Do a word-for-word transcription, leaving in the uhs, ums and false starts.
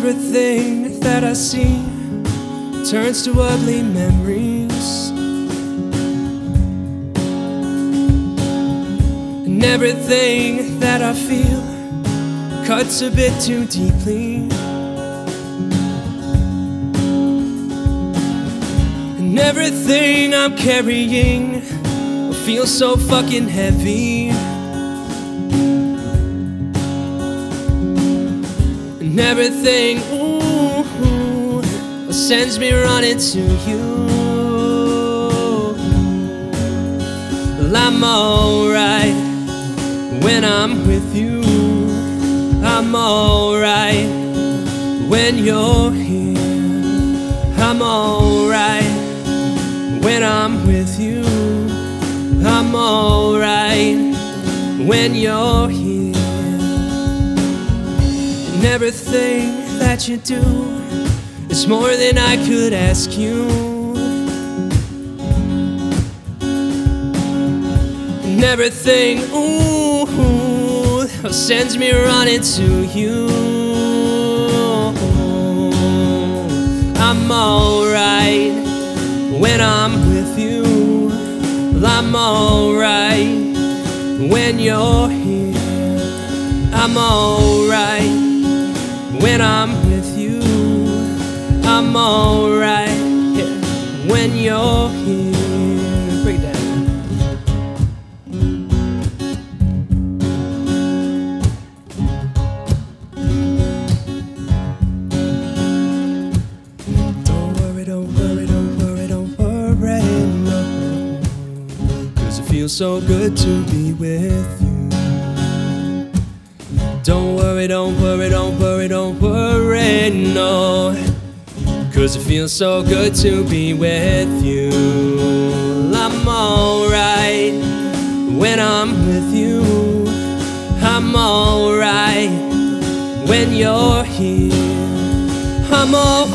everything that I see turns to ugly memories, and everything that I feel cuts a bit too deeply, and everything I'm carrying feels so fucking heavy, and everything, ooh, ooh, sends me running to you. Well, I'm alright when I'm with you. I'm alright when you're here. I'm alright when I'm with you. I'm alright when you're here. And everything that you do is more than I could ask you, and everything, ooh, ooh, sends me running to you. I'm alright when I'm with you. I'm alright when you're here. I'm alright when I'm with you. I'm alright, yeah, when you're here. Break it down. Don't worry, don't worry, don't worry, don't worry, no. It feels so good to be with you. Don't worry, don't worry, don't worry, don't worry, no. Cause it feels so good to be with you. I'm alright when I'm with you. I'm alright when you're here. I'm alright